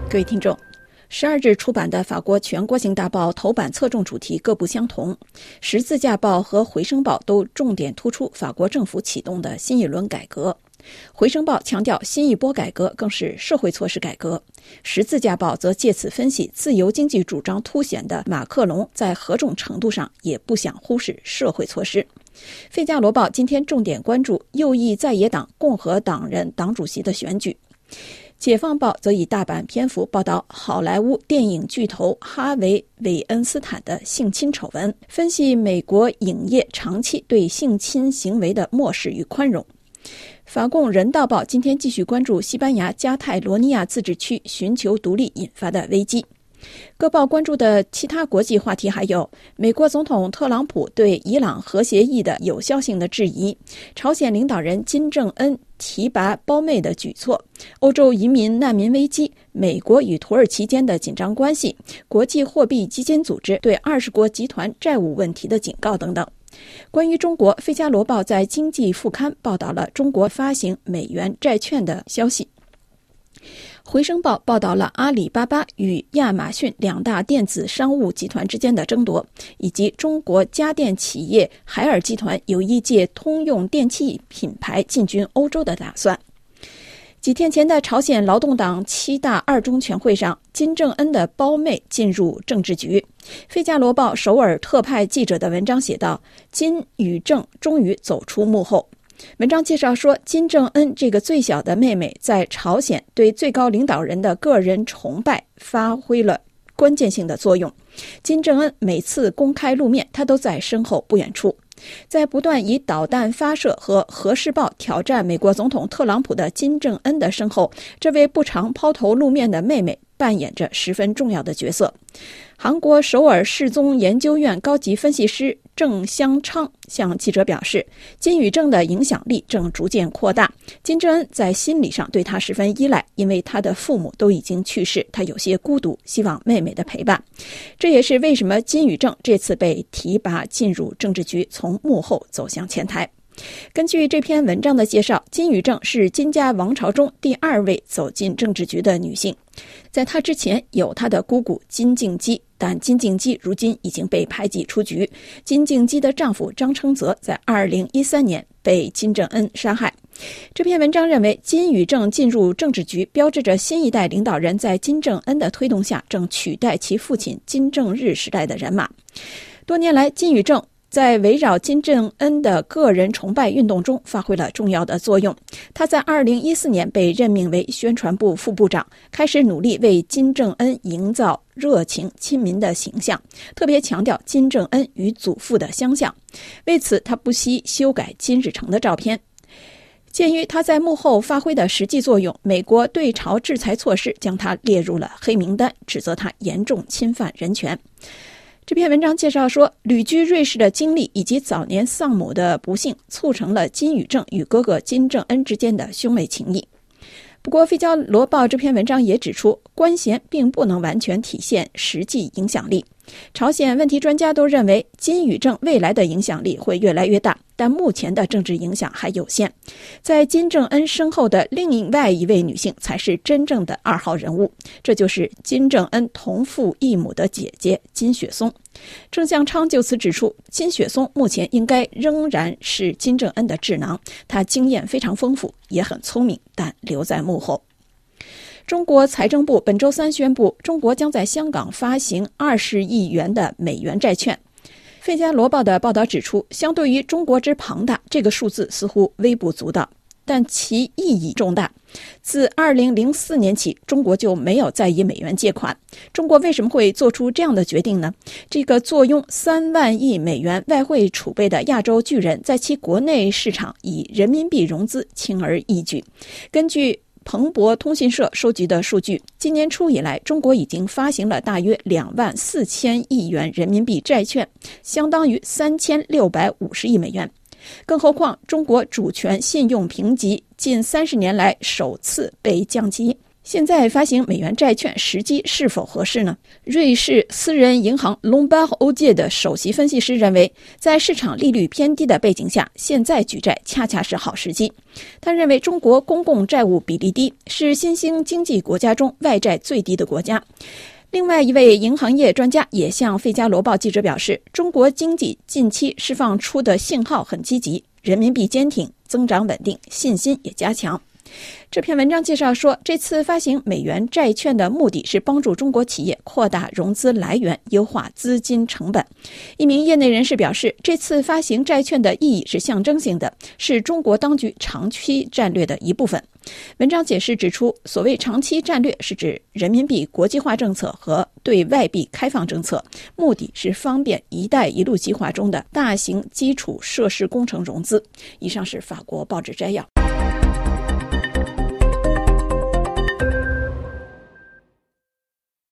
各位听众，12日出版的法国全国性大报头版侧重主题各不相同。十字架报和回声报都重点突出法国政府启动的新一轮改革。回声报强调新一波改革更是社会措施改革，十字架报则借此分析自由经济主张凸显的马克龙在何种程度上也不想忽视社会措施。费加罗报今天重点关注右翼在野党共和党人党主席的选举。解放报则以大版篇幅报道好莱坞电影巨头哈维·韦恩斯坦的性侵丑闻，分析美国影业长期对性侵行为的漠视与宽容。法共人道报今天继续关注西班牙加泰罗尼亚自治区寻求独立引发的危机。各报关注的其他国际话题还有美国总统特朗普对伊朗核协议的有效性的质疑，朝鲜领导人金正恩提拔胞妹的举措，欧洲移民难民危机，美国与土耳其间的紧张关系，国际货币基金组织对20国集团债务问题的警告等等。关于中国，费加罗报在经济副刊报道了中国发行美元债券的消息。回声报报道了阿里巴巴与亚马逊两大电子商务集团之间的争夺，以及中国家电企业海尔集团有意借通用电气品牌进军欧洲的打算。几天前的朝鲜劳动党7大2中全会上，金正恩的胞妹进入政治局。费加罗报首尔特派记者的文章写道，金与正终于走出幕后。文章介绍说，金正恩这个最小的妹妹在朝鲜对最高领导人的个人崇拜发挥了关键性的作用。金正恩每次公开露面，他都在身后不远处。在不断以导弹发射和核试爆挑战美国总统特朗普的金正恩的身后，这位不常抛头露面的妹妹扮演着十分重要的角色。韩国首尔世宗研究院高级分析师郑香昌向记者表示，金与正的影响力正逐渐扩大。金正恩在心理上对他十分依赖，因为他的父母都已经去世，他有些孤独，希望妹妹的陪伴。这也是为什么金与正这次被提拔进入政治局，从幕后走向前台。根据这篇文章的介绍，金与正是金家王朝中第2位走进政治局的女性。在她之前有她的姑姑金敬基，但金敬基如今已经被排挤出局。金敬基的丈夫张称泽在2013年被金正恩杀害。这篇文章认为，金与正进入政治局，标志着新一代领导人在金正恩的推动下正取代其父亲金正日时代的人马。多年来，金与正在围绕金正恩的个人崇拜运动中发挥了重要的作用。他在2014年被任命为宣传部副部长，开始努力为金正恩营造热情亲民的形象，特别强调金正恩与祖父的相像。为此，他不惜修改金日成的照片。鉴于他在幕后发挥的实际作用，美国对朝制裁措施将他列入了黑名单，指责他严重侵犯人权。这篇文章介绍说，旅居瑞士的经历以及早年丧母的不幸，促成了金与正与哥哥金正恩之间的兄妹情谊。不过，费加罗报这篇文章也指出，官衔并不能完全体现实际影响力。朝鲜问题专家都认为，金与正未来的影响力会越来越大，但目前的政治影响还有限。在金正恩身后的另外一位女性才是真正的2号人物，这就是金正恩同父异母的姐姐金雪松。郑向昌就此指出，金雪松目前应该仍然是金正恩的智囊，她经验非常丰富，也很聪明，但留在幕后。中国财政部本周3宣布，中国将在香港发行20亿元的美元债券。费加罗报的报道指出，相对于中国之庞大，这个数字似乎微不足道，但其意义重大。自2004年起，中国就没有再以美元借款。中国为什么会做出这样的决定呢？这个坐拥3万亿美元外汇储备的亚洲巨人，在其国内市场以人民币融资轻而易举。根据彭博通讯社收集的数据，今年初以来，中国已经发行了大约24000亿元人民币债券，相当于3650亿美元。更何况，中国主权信用评级近30年来首次被降级。 现在发行美元债券时机是否合适呢？瑞士私人银行隆巴欧界的首席分析师认为，在市场利率偏低的背景下，现在举债恰恰是好时机。他认为中国公共债务比例低，是新兴经济国家中外债最低的国家。另外一位银行业专家也向《费加罗报》记者表示，中国经济近期释放出的信号很积极，人民币坚挺，增长稳定，信心也加强。这篇文章介绍说，这次发行美元债券的目的是帮助中国企业扩大融资来源，优化资金成本。一名业内人士表示，这次发行债券的意义是象征性的，是中国当局长期战略的一部分。文章解释指出，所谓长期战略是指人民币国际化政策和对外币开放政策，目的是方便“一带一路”计划中的大型基础设施工程融资。以上是法国报纸摘要。